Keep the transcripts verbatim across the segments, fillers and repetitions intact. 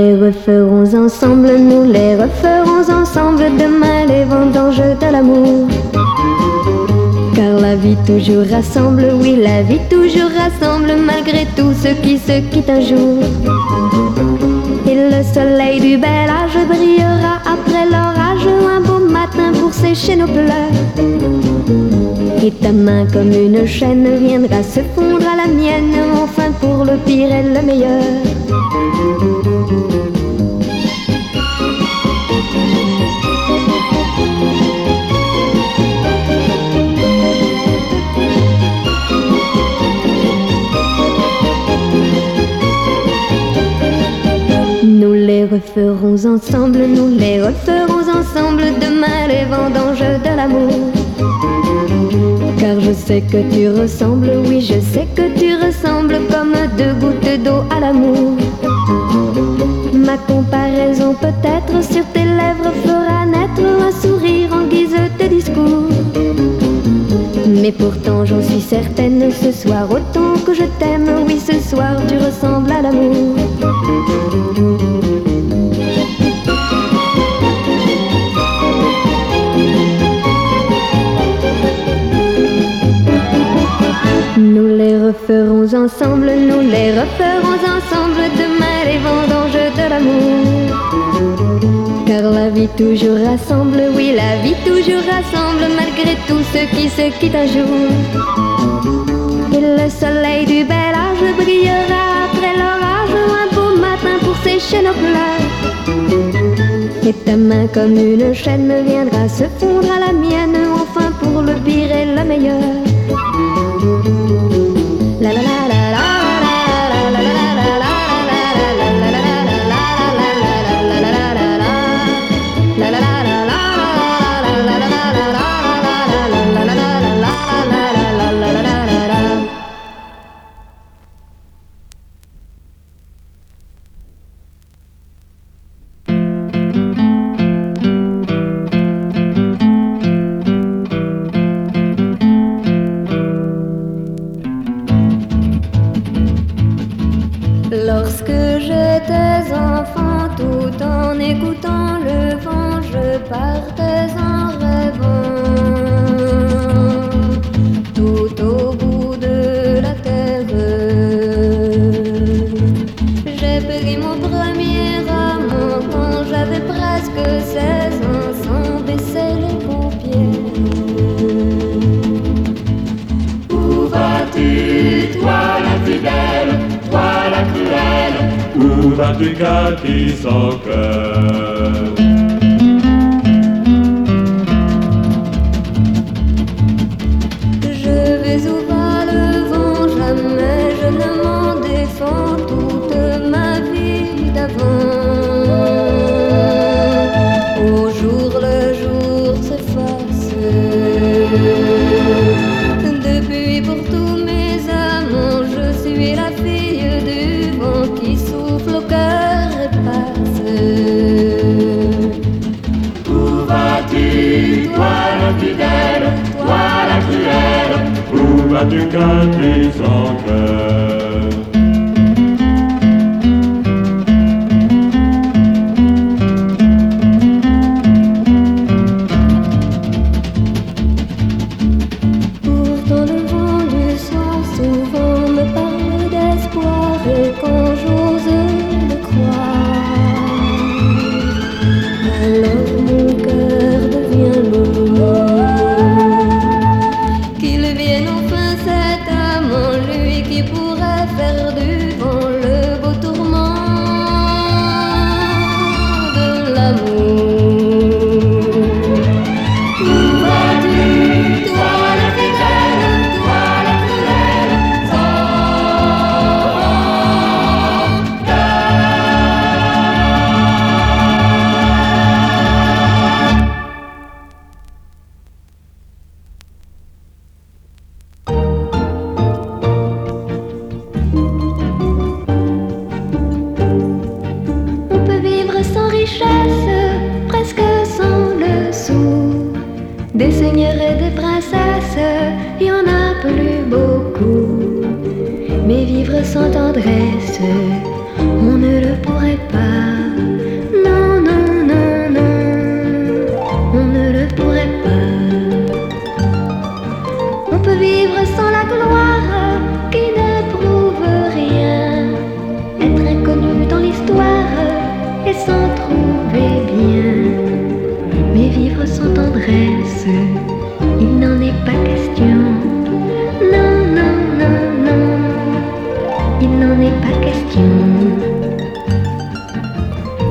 les referons ensemble, nous les referons ensemble demain les vendanges de l'amour. Car la vie toujours rassemble, oui la vie toujours rassemble malgré tout ce qui se quitte un jour. Et le soleil du bel âge brillera après l'orage un beau matin pour sécher nos pleurs. Et ta main comme une chaîne viendra se fondre à la mienne, enfin pour le pire et le meilleur. Nous les referons ensemble, nous les referons ensemble demain les vendanges de l'amour. Car je sais que tu ressembles, oui je sais que tu ressembles comme deux gouttes d'eau à l'amour. Ma comparaison peut-être sur tes lèvres fera naître un sourire en guise de discours. Mais pourtant j'en suis certaine, ce soir autant que je t'aime, oui ce soir tu ressembles à l'amour. Nous les referons ensemble, nous les referons ensemble demain les vendanges de l'amour. Car la vie toujours rassemble, oui la vie toujours rassemble malgré tout ce qui se quitte un jour. Et le soleil du bel âge brillera après l'orage un beau matin pour sécher nos pleurs. Et ta main comme une chaîne viendra se fondre à la mienne, enfin pour le pire et le meilleur. La la la la la la la la la la. Lorsque j'étais enfant, tout en écoutant le vent, je partais en rêvant. Tout au bout de la terre, j'ai pris mon premier amant quand j'avais presque seize ans, sans baisser les paupières. Où vas-tu, toi la fidèle? Toi la cruelle, où vas-tu Cathy sans cœur? Je vais où va le vent, jamais je ne m'en défends toute ma vie d'avant. Au jour le jour s'efface, depuis pour tous mes amants je suis la fille du vent qui souffle au cœur et passe. Où vas-tu, toi la fidèle, toi la cruelle? Où vas-tu Cathy sans cœur? Pourtant le vent du soir souvent me parle d'espoir, et quand j'ose le croire, alors mon cœur devient lourd. Qu'il vienne enfin cet amant, lui qui pourrait faire du vent le beau tourment de l'amour. Où vas-tu, toi la fidèle, toi la cruelle, sans cœur? On peut vivre sans richesse, presque sans le sou. Des seigneurs et des princesses, il y en a plus beaucoup. Mais vivre sans tendresse, on ne le pourrait pas.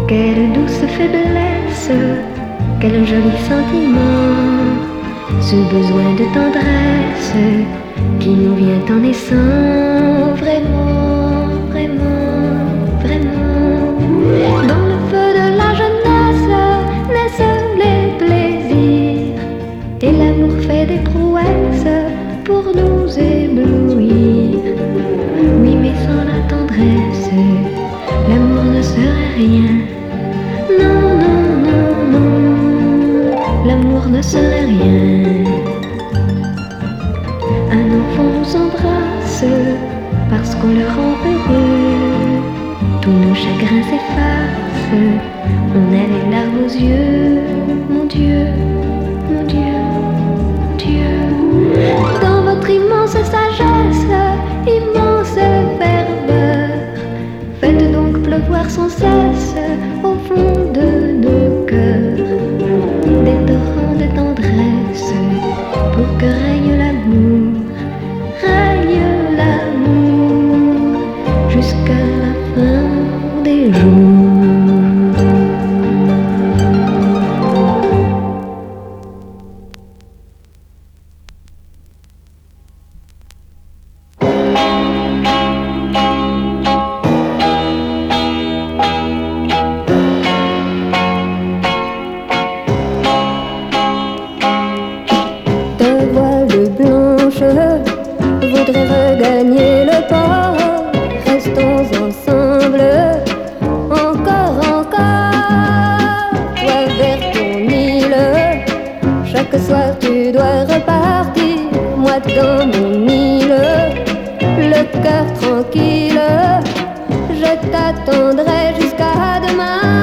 Quelle douce faiblesse, quel joli sentiment, ce besoin de tendresse qui nous vient en naissant, vraiment, vraiment, vraiment. Dans le feu de la jeunesse naissent les plaisirs, et l'amour fait des prouesses pour nous éblouir. Oui, mais sans la tendresse, l'amour ne serait rien. Non, non, non, non, l'amour ne serait rien. Un enfant nous embrasse parce qu'on le rend heureux. Tous nos chagrins s'effacent, on a les larmes aux yeux. Mon Dieu, mon Dieu, mon Dieu. Dans votre immense sagesse, immense ferveur, faites donc pleuvoir sans cesse au fond de nos cœurs des torrents de tendresse pour que règne l'amour, règne l'amour jusqu'à la fin des jours. Voudrais regagner le port, restons ensemble, encore, encore. Toi vers ton île, chaque soir tu dois repartir, moi dans mon île, le cœur tranquille, je t'attendrai jusqu'à demain.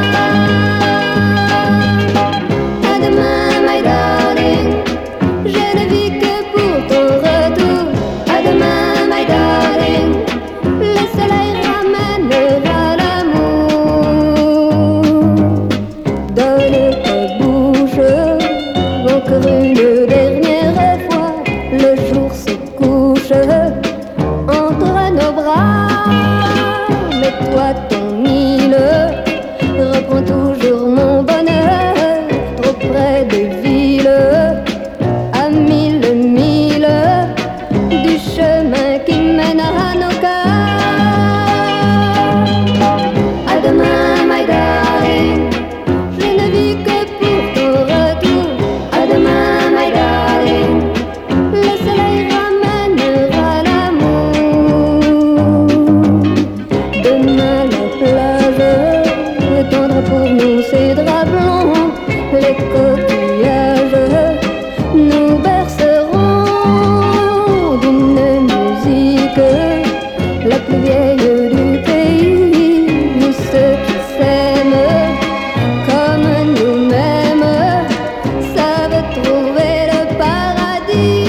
À demain, my darling, je ne vis que pour ton retour. À demain, my darling, le soleil ramènera l'amour. Donne ta bouche, encore une dernière fois. Le jour se couche entre nos bras. Mets-toi ton île, reprends toujours mon bonheur. Trop près des villes, à mille milles du chemin qui mène à nos cœurs. À demain, my darling, je ne vis que pour ton retour. À demain, my darling, le soleil ramènera l'amour. Demain, la plage tendra pour nous ses draps blancs. Les coquillages nous berceront d'une musique la plus vieille du pays, où ceux qui s'aiment comme nous-mêmes savent trouver le paradis.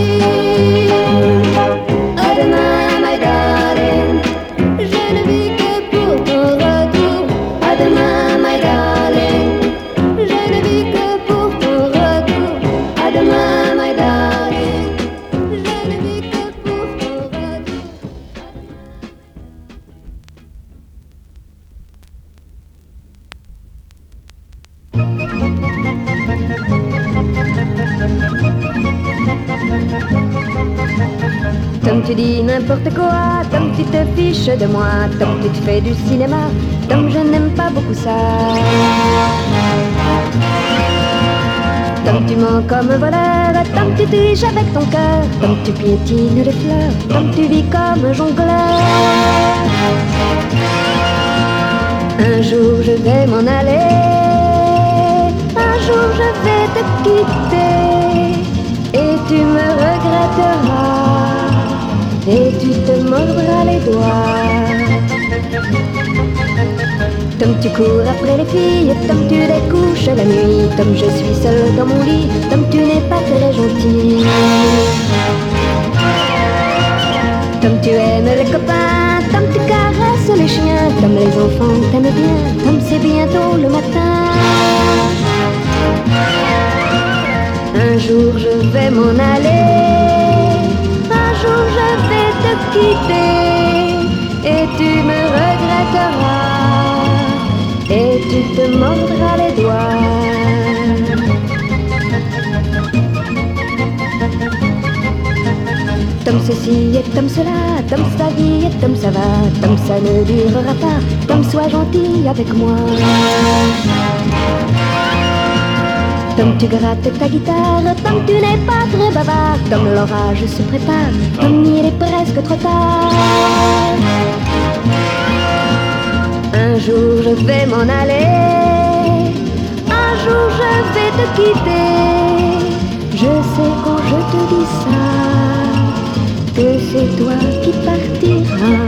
À demain, my darling, je ne vis que pour ton retour. À demain, my darling, je ne vis que pour ton retour. À demain, my darling, je ne vis que pour ton retour. Comme tu dis n'importe quoi, comme tu te fiches de moi, comme tu te fais du cinéma, comme je n'aime pas beaucoup ça. Comme tu mens comme un voleur, comme tu triches avec ton cœur, comme tu piétines les fleurs, comme tu vis comme un jongleur. Un jour je vais m'en aller, un jour je vais te quitter, et tu me regretteras, et tu te mordras les doigts. Comme tu cours après les filles, comme tu les couches la nuit, comme je suis seule dans mon lit, comme tu n'es pas très gentil. Comme tu aimes les copains, comme tu caresses les chiens, comme les enfants t'aiment bien, comme c'est bientôt le matin. Un jour je vais m'en aller, un jour je vais te quitter, et tu me regretteras, et tu te mordras les doigts. Tom ceci et Tom cela, Tom sa vie et Tom ça va, Tom ça ne durera pas, Tom sois gentil avec moi. Tom tu grattes ta guitare, Tom tu n'es pas très bavard, Tom l'orage se prépare, Tom il est presque trop tard. Un jour je vais m'en aller, un jour je vais te quitter, je sais quand je te dis ça, que c'est toi qui partiras.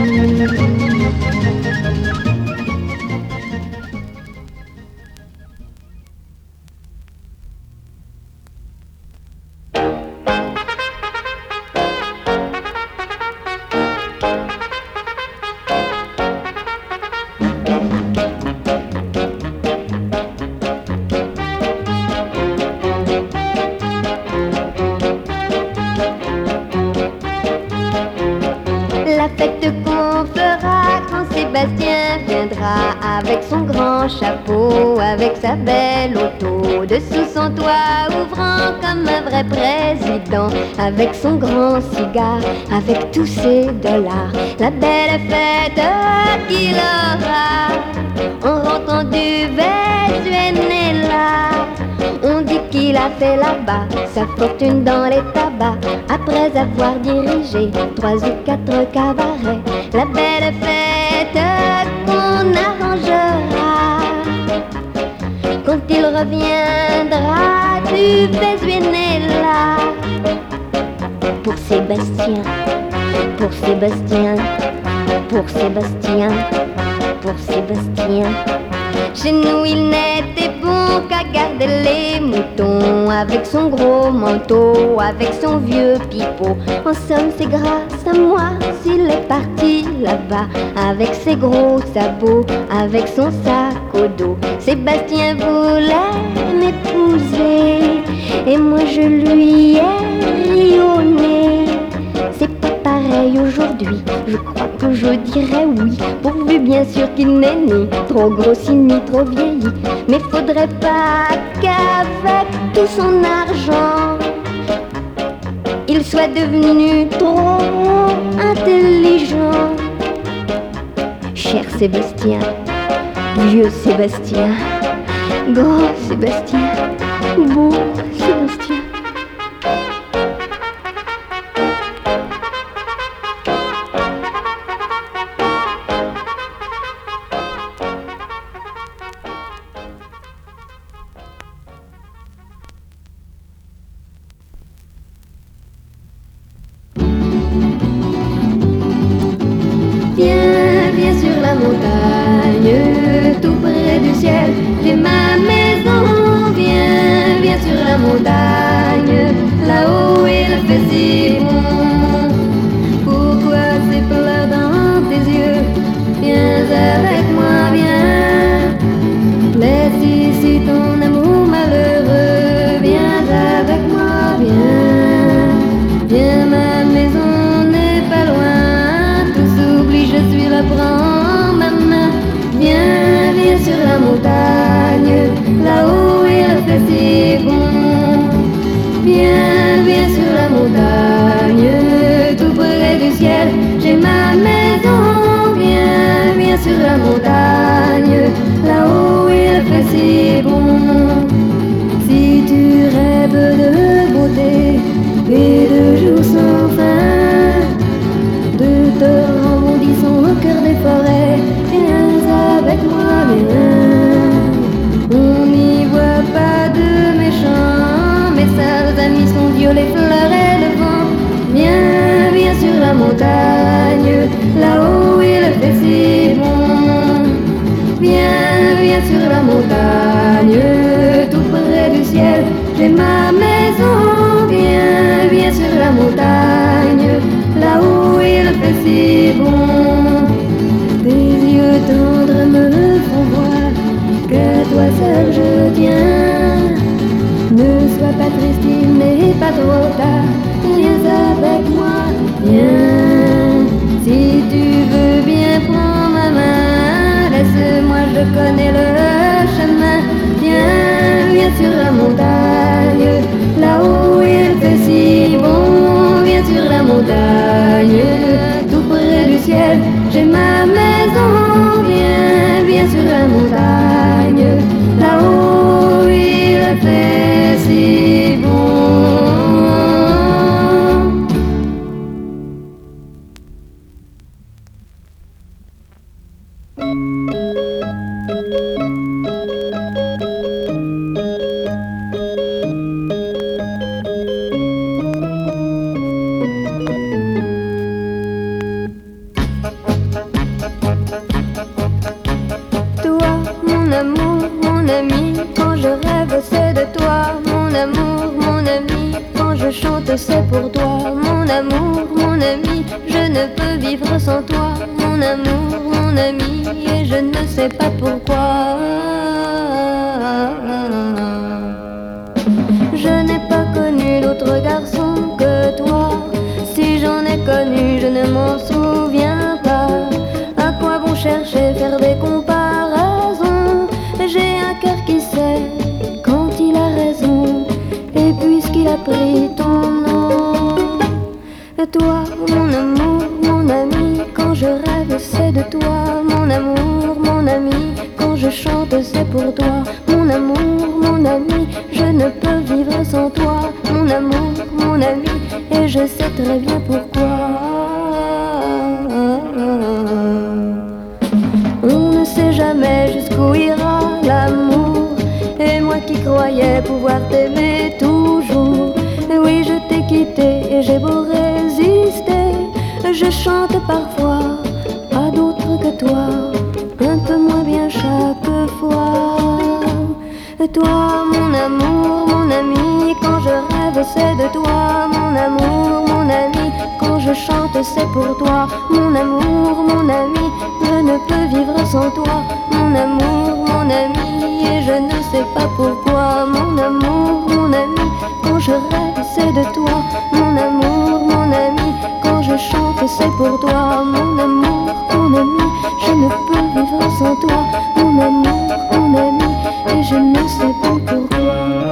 Avec son grand chapeau, avec sa belle auto, dessous son toit ouvrant comme un vrai président, avec son grand cigare, avec tous ses dollars, la belle fête qu'il aura en rentrant du Venezuela. On dit qu'il a fait là-bas sa fortune dans les tabacs, après avoir dirigé trois ou quatre cabarets. La belle fête qu'on arrangera quand il reviendra du Venezuela. Pour Sébastien, pour Sébastien, pour Sébastien, pour Sébastien. Chez nous il n'était bon qu'à garder les moutons, avec son gros manteau, avec son vieux pipeau. En somme c'est grâce à moi s'il est parti là-bas, avec ses gros sabots, avec son sac au dos. Sébastien voulait m'épouser et moi je lui ai ri au nez. C'est pas pareil aujourd'hui, je crois que je dirais oui, pourvu bien sûr qu'il n'est ni trop grossi ni trop vieilli. Mais faudrait pas qu'avec tout son argent il soit devenu trop intelligent. Cher Sébastien, vieux Sébastien, grand Sébastien, beau Sébastien. Viens, viens sur la montagne, tout près du ciel, j'ai ma maison. Viens, viens sur la montagne, là-haut il fait si bon. Pourquoi ces pleurs dans tes yeux? Viens avec moi, viens. Laisse ici ton amour malheureux. Viens avec moi, viens. Viens, ma maison n'est pas loin. Je suis là, prends ma main. Viens, viens sur la montagne, là-haut il fait si bon. Viens, viens sur la montagne, tout près du ciel, j'ai ma maison. Viens, viens sur la montagne, là-haut il fait si bon. Si tu rêves de beauté et de jours sans fin, de torrents bondissant au cœur des forêts, viens avec moi, viens. On n'y voit pas de méchants, mes sales amis sont violets, fleurs et le vent. Viens, viens sur la montagne, là-haut il fait si bon. Viens, viens sur la montagne, tout près du ciel, j'ai ma maison. Viens, viens sur la montagne, là-haut il fait si bon. Tes yeux tendres me font voir que toi seul je tiens. Ne sois pas triste, il n'est pas trop tard. Viens avec moi, viens. Si tu veux bien prendre ma main, laisse-moi je colle connais le chemin. Viens, viens sur la montagne, là où il fait si bon. Viens sur la montagne, tout près du ciel, j'ai ma maison. Viens, viens sur la montagne, là où il fait si bon. C'est pour toi, mon amour, mon ami. Je ne peux vivre sans toi, mon amour, mon ami. Et je ne sais pas pourquoi. Je n'ai pas connu d'autre garçon que toi. Si j'en ai connu, je ne m'en souviens pas. À quoi bon chercher, faire des comparaisons? J'ai un cœur qui sait quand il a raison. Et puisqu'il a pris ton nom, toi, mon amour, mon ami, quand je rêve, c'est de toi, mon amour, mon ami, quand je chante, c'est pour toi, mon amour, mon ami, je ne peux vivre sans toi, mon amour, mon ami, et je sais très bien pourquoi. On ne sait jamais jusqu'où ira l'amour, et moi qui croyais pouvoir t'aimer toujours, oui, je t'ai quitté et j'ai beau résister, je chante parfois à d'autres que toi, un peu moins bien chaque fois. Toi, mon amour, mon ami, quand je rêve, c'est de toi, mon amour, mon ami, quand je chante, c'est pour toi, mon amour, mon ami, je ne peux vivre sans toi, mon amour, mon ami, et je ne sais pas pourquoi, mon amour, mon ami, quand je rêve, c'est de toi, mon amour, mon ami, quand je chante, c'est pour toi, mon amour, mon ami, je ne peux vivre sans toi, mon amour, mon ami, et je ne sais pas pourquoi.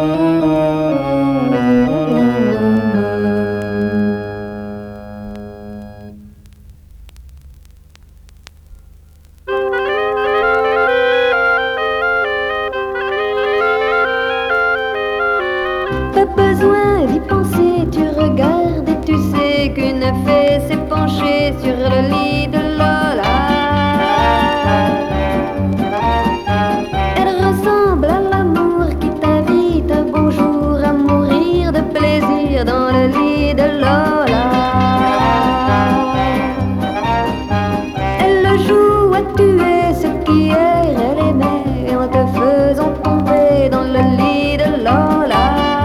Pas besoin d'y penser, tu regardes et tu sais qu'une fée s'est penchée sur le lit de Lola. Elle ressemble à l'amour qui t'invite un beau jour à mourir de plaisir dans le lit de Lola. Elle le joue à tuer ce qui hier elle aimait en te faisant tomber dans le lit de Lola.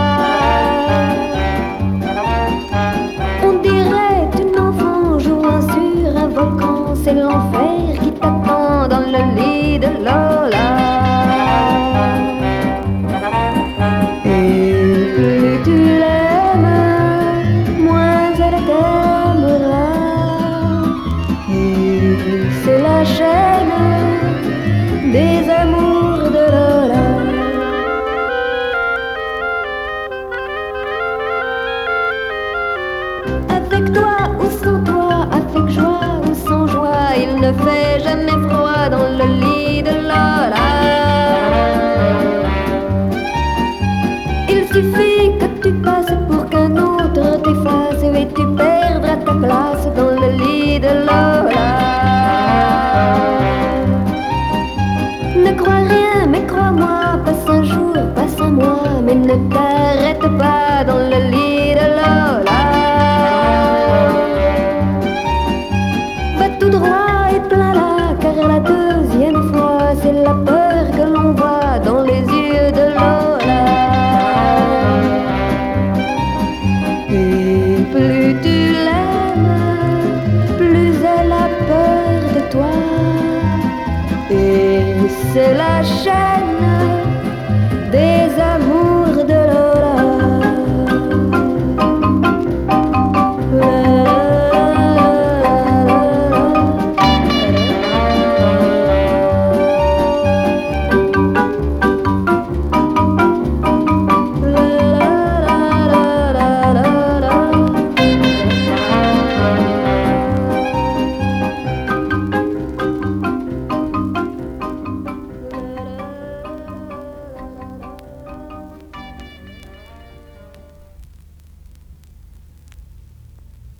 C'est l'enfer qui t'attend dans le lit de Lola. Et plus tu l'aimes, moins elle t'aimera. Et c'est la chaîne des amours de Lola. Avec toi ou sans toi, avec joie ou sans joie, il ne fait jamais froid dans le lit de Lola. Il suffit que tu passes pour qu'un autre t'efface et tu perdras ta place dans le lit de Lola. Ne crois rien, mais crois-moi, passe un jour, passe un mois, mais ne t'arrête pas dans le lit de Lola. Tout droit et plein là, car la deuxième fois, c'est la peur que l'on voit dans les yeux de Lola. Et plus tu l'aimes, plus elle a peur de toi. Et c'est la chaîne des amours de Lola.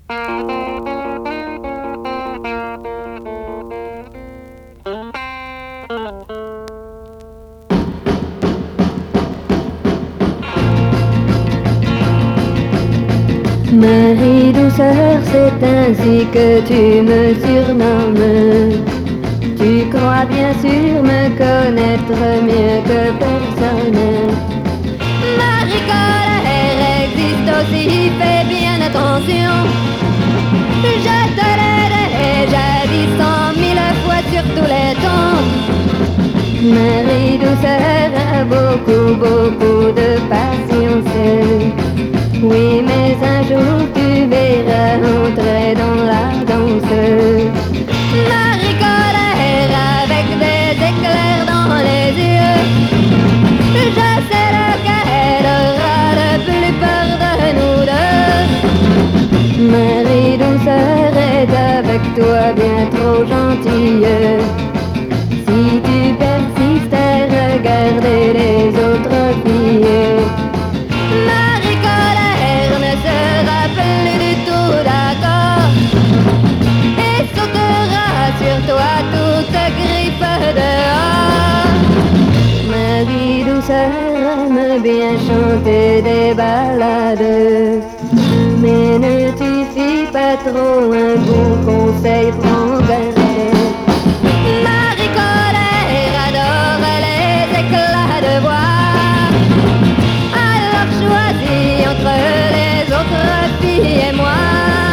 Marie douceur, c'est ainsi que tu me surnommes. Tu crois bien sûr me connaître mieux que personne. Marie colère existe aussi, fais bien attention. Je te l'ai déjà dit cent mille fois sur tous les tons. Marie douceur a beaucoup, beaucoup de patience. Oui, mais un jour tu verras entrer dans la danse. Marie colère avec des éclairs dans les yeux. Je sais lequel aura le plus peur de nous deux. Marie douceur est avec toi bien trop gentille. Si tu persistes à regarder les autres filles, Marie colère ne sera plus du tout d'accord et sautera sur toi toute griffe dehors. Marie douceur aime bien chanter des ballades, mais ne t'y fie pas trop, un bon conseil prends garde. Marie colère adore les éclats de voix, alors choisis entre les autres filles et moi.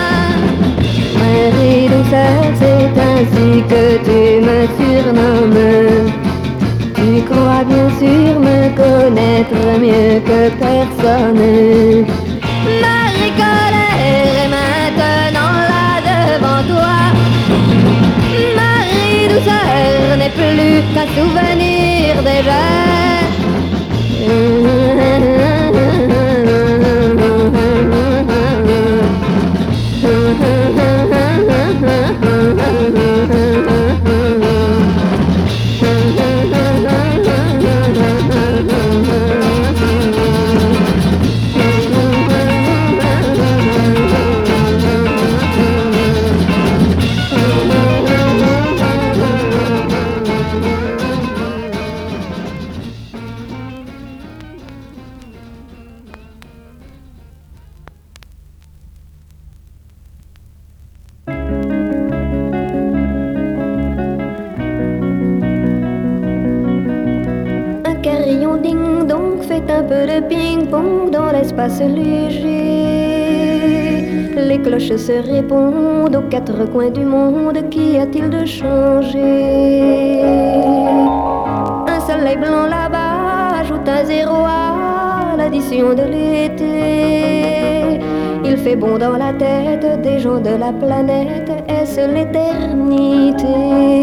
Marie douceur, c'est ainsi que tu me surnommes. Tu crois bien sûr me connaître mieux que personne. Marie colère est maintenant là devant toi. Marie douceur n'est plus qu'un souvenir déjà. Un peu de ping-pong dans l'espace léger. Les cloches se répondent aux quatre coins du monde. Qu'y a-t-il de changé? Un soleil blanc là-bas ajoute un zéro à l'addition de l'été. Il fait bon dans la tête des gens de la planète. Est-ce l'éternité?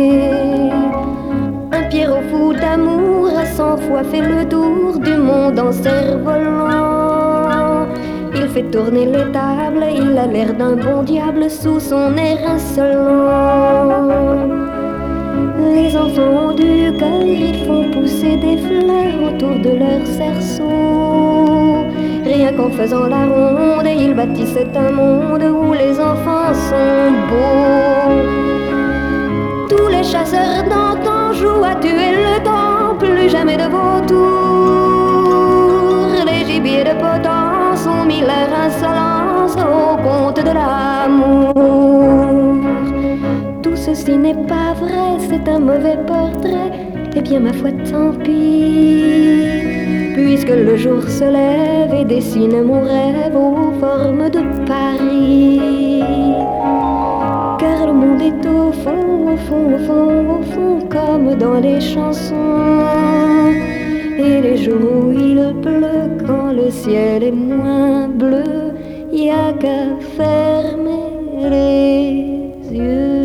Un Pierrot fou d'amour a cent fois fait le tour du monde en cerf-volant. Il fait tourner les tables, il a l'air d'un bon diable sous son air insolent. Les enfants ont du cœur, ils font pousser des fleurs autour de leur cerceau. Rien qu'en faisant la ronde, ils bâtissent un monde où les enfants sont beaux. Tous les chasseurs d'antan jouent à tuer le temps, plus jamais de vautours. Les gibiers de potence ont mis leur insolence au compte de l'amour. Tout ceci n'est pas vrai, c'est un mauvais portrait. Eh bien ma foi tant pis, puisque le jour se lève et dessine mon rêve aux formes de Paris. Car le monde est au fond, au fond, au fond, au fond, comme dans les chansons. Et les jours où il pleut, quand le ciel est moins bleu, y a qu'à fermer les yeux.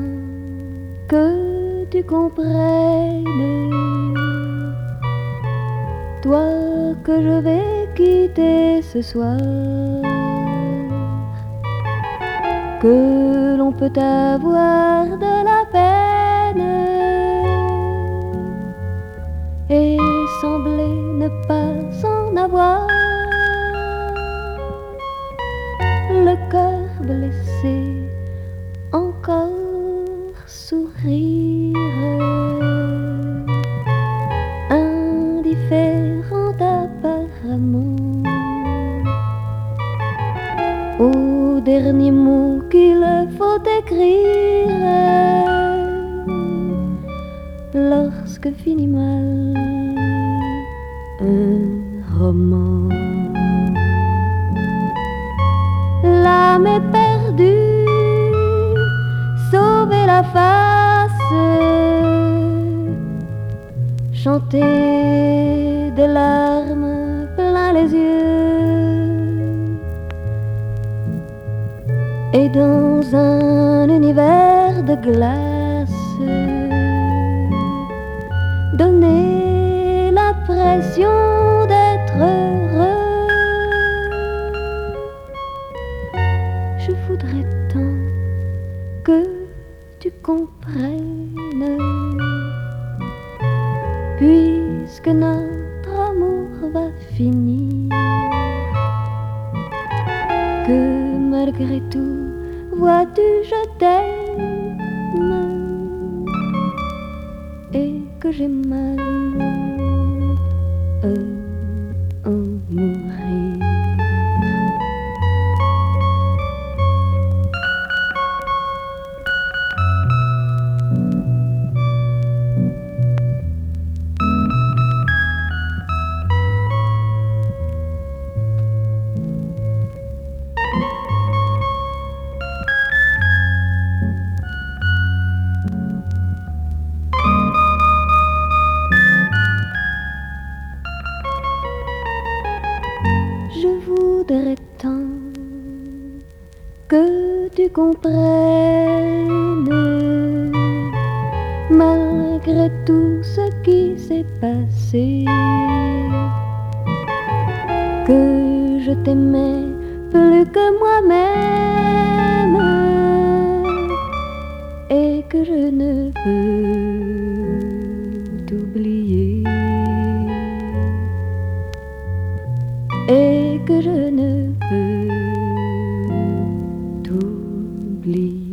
Que tu comprennes toi que je vais quitter ce soir, que l'on peut avoir de la peine et sembler ne pas en avoir, le cœur blessé encore sourire, indifférent apparemment au dernier mot qu'il faut écrire lorsque finit mal un roman. L'âme est perdue, sauver la face, chanter des larmes plein les yeux, et dans un univers de glace donner l'impression d'être heureux. Je voudrais tant que tu comprennes, puisque notre amour va finir, que malgré tout, vois-tu, je t'aime et que j'ai mal à en mourir. Je voudrais tant que tu comprennes, malgré tout ce qui s'est passé, que je t'aimais plus que moi-même et que je ne peux t'oublier, et que je ne peux t'oublier.